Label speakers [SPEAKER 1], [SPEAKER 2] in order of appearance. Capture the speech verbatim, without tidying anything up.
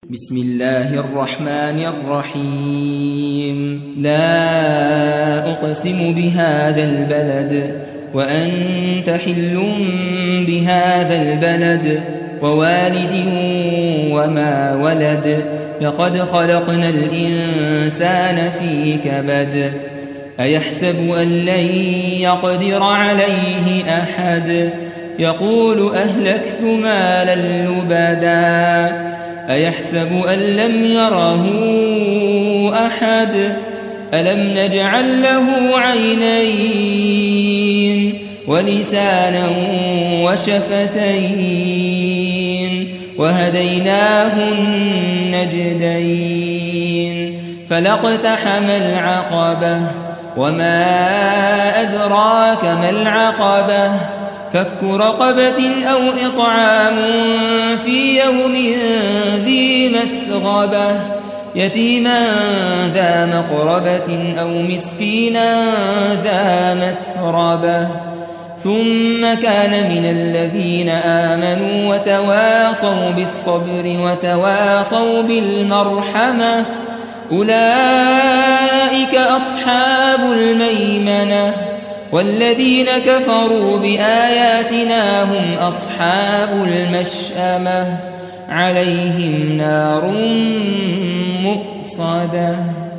[SPEAKER 1] بسم الله الرحمن الرحيم لا أقسم بهذا البلد وأنت حل بهذا البلد ووالد وما ولد لقد خلقنا الإنسان في كبد أيحسب أن لن يقدر عليه أحد يقول أهلكت مالا لبدا أيحسب أن لم يره أحد ألم نجعل له عينين ولسانا وشفتين وهديناه النجدين فلاقتحم العقبة وما أدراك ما العقبة فك رقبة أو إطعام في يوم ذي مسغبة يتيما ذا مقربة أو مسكينا ذا متربة ثم كان من الذين آمنوا وتواصوا بالصبر وتواصوا بالمرحمة أولئك أصحاب الميمنة والذين كفروا بآياتنا هم أصحاب المشأمة عليهم نار مؤصدة.